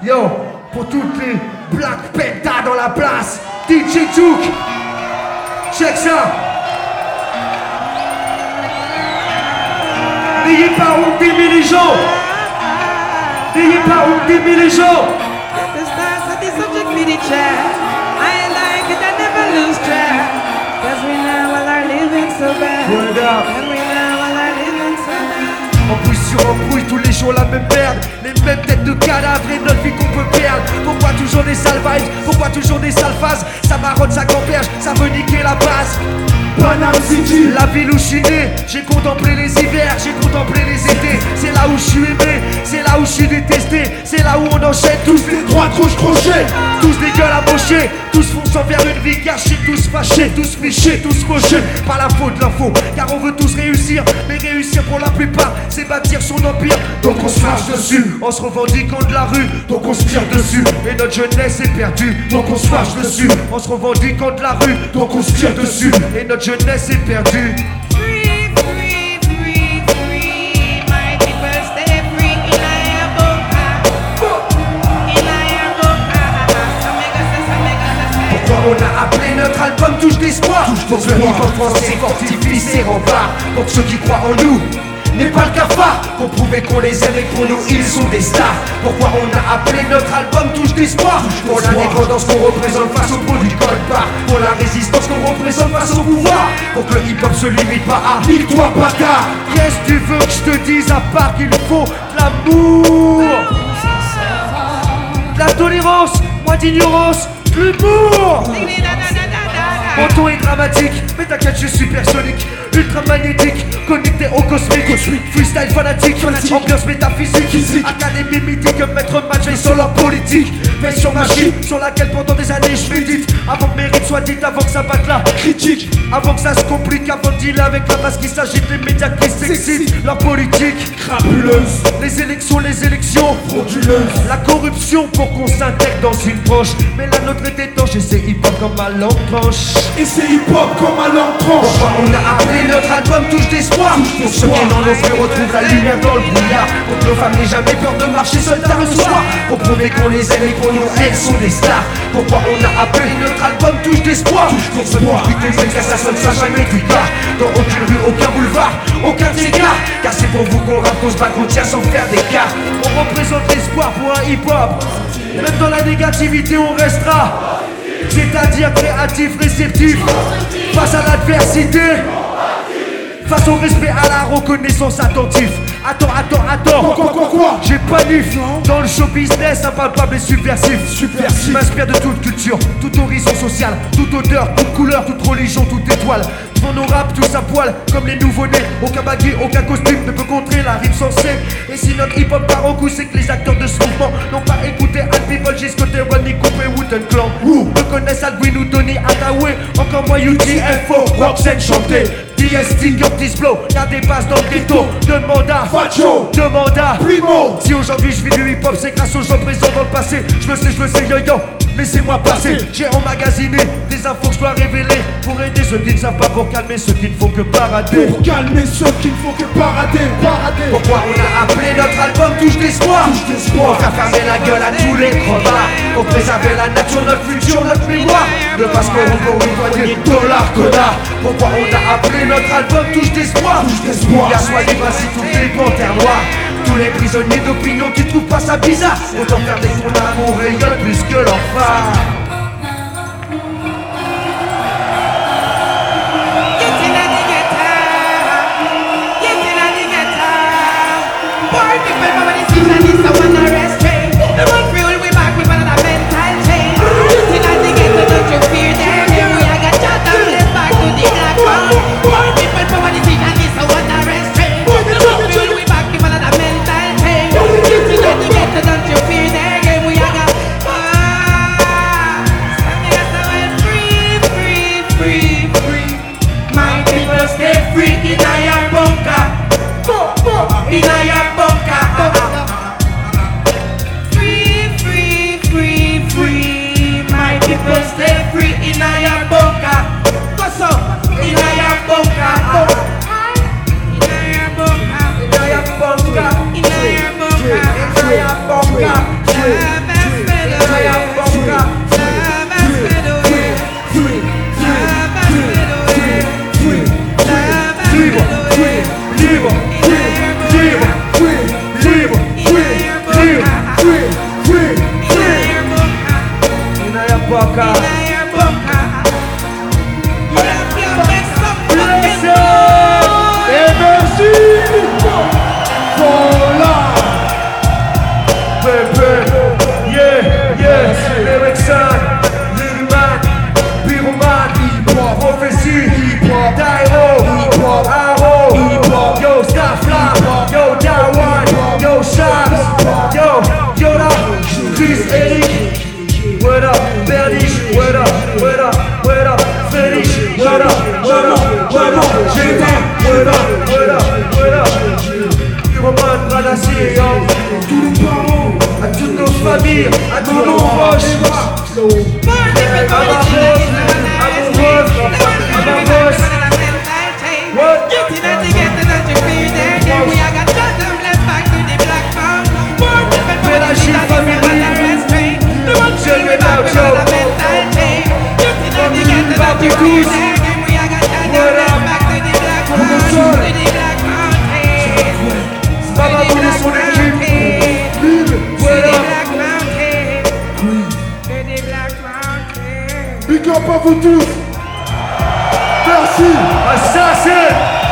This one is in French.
Yo, pour toutes les Black Penta dans la place, DJ Touk, check ça. N'ayez pas honte d'aimer les gens. N'ayez pas honte d'aimer les gens. The stars of the subject me the chair. I like it, I never lose track. Cause we now all are living so bad. Word up. And we now all are living so bad. Embrouille sur embrouille, tous les jours la même merde. Les mêmes têtes de cadavres et notre vie qu'on peut perdre. Pourquoi toujours des sales vibes? Pourquoi toujours des sales phases? Ça marotte, ça gamberge, ça veut niquer la base. Panama City, la ville où je suis né. J'ai contemplé les hivers, j'ai contemplé les étés. C'est là où je suis aimé, c'est là où je suis détesté. C'est là où on enchaîne tous les droits crochets. Tous des gueules amochées, tous fonçant vers une vie cachée. Tous fâchés, tous fichés, tous fauchés par la faute de l'info. Car on veut tous réussir, mais réussir pour la plupart c'est bâtir son empire. Donc on se marche dessus, en se revendiquant de la rue. Donc on se tire dessus, et notre jeunesse est perdue. Donc on se marche dessus, en se revendiquant de la rue. Donc on se tire dessus, et notre jeunesse est perdue. Free, free, free, free. My people stay free in our book. In our book. Pourquoi on a appelé notre album Touche d'espoir? Pour que le hip-hop français fortifie ses remparts. Pour que ceux qui croient en nous n'est pas le cafard. Pour prouver qu'on les aime et que pour nous ils sont des stars. Pourquoi on a appelé notre album Touche d'espoir? Pour l'indépendance qu'on représente face au produit code-part. Pour la résistance qu'on représente face au pouvoir. Pour que le hip-hop se limite pas à nique-toi bâtard. Qu'est-ce que tu veux que je te dise à part qu'il faut de l'amour, de la tolérance, moins d'ignorance, de l'humour. Mon ton est dramatique, mais t'inquiète je suis supersonique. Ultra magnétique, connecté au cosmique. Freestyle fanatique, ambiance métaphysique. Académie mythique, maître match sur leur politique. Version magique, sur laquelle pendant des années je médite. Avant que mes rimes soient dites, avant que ça batte la critique. Avant que ça se complique, avant de dealer avec la masse qui s'agite. Les médias qui s'excitent, leur politique crapuleuse. Les élections frauduleuses. La corruption pour qu'on s'intègre dans une branche. Mais la nôtre est étanche et c'est hip-hop comme ma langue tranche. Et c'est hip-hop comme ma langue tranche. Pourquoi on a appelé notre album Touche d'espoir? Pour ceux qui dans l'ombre retrouvent la lumière dans le brouillard. Pour que nos femmes n'aient jamais peur de marcher seules tard le soir. Pour prouver qu'on les aime et pour nous elles sont des stars. Pourquoi on a appelé notre album Touche d'espoir? Pour ce mois, putain c'est que ça sonne ça jamais tricard. Dans aucune rue, aucun boulevard, aucun égard. Car c'est pour vous qu'on rappe, qu'on se bat, qu'on tient sans faire d'écart. On représente l'espoir pour un hip-hop. Même dans la négativité on restera. C'est-à-dire créatif, réceptif. Face à l'adversité, face au respect, à la reconnaissance attentif. Attends. Quoi? J'ai pas nif. Dans le show business, impalpable et subversif. Je m'inspire de toute culture, tout horizon social, toute odeur, toute couleur, toute religion, toute étoile. Devant nos rap, tous à poil, comme les nouveau-nés. Aucun baggy, aucun costume ne peut contrer la rime sensée. Et si notre hip-hop part au coup, c'est que les acteurs de ce mouvement n'ont pas écouté Alpi Volgis, côté Rodney Cooper, Wu-Tang Clan. Ne connaissent Alvin ou Tony Hathaway. Encore moins UTFO, Roxanne chanter. DST, Curtis Blow, y'a des bases dans le ghetto. Demande à Facho, demande à Primo. Si aujourd'hui je vis du hip-hop, c'est grâce aux gens présents dans le passé. Je le sais, yo-yo, laissez-moi passer. J'ai emmagasiné des infos que je dois révéler pour aider ceux qui ne savent pas, pour calmer ceux qui ne font que parader. Pour calmer ceux qui ne font que parader. Pourquoi on a appelé notre album Touche d'espoir? Pour faire fermer la gueule à tous les crevards. Pour préserver la nature, notre futur, notre mémoire. Le passeport pour nettoyer $, connard. Pourquoi on a appelé notre album Touche d'espoir? Car sois libre ainsi toutes les panthères noires. Tous les prisonniers d'opinion qui trouvent pas ça bizarre. Autant faire des ton amour rayonne plus que leur phare. Francis, Eric, voilà, Berlich, voilà, voilà, voilà, Félix, voilà, voilà, voilà, Gétin, voilà, voilà, voilà. Roman, Radassi et Yang, tous les parents, à toutes nos familles, à tous nos proches. À ma boss, à mon boss, à ma boss. What? Pélagie famille, je vais là, ciao. Famille, tous. Voilà, pour le sol. Maman voulait son équipe. Voilà. Big up à vous tous. Merci. Assassin.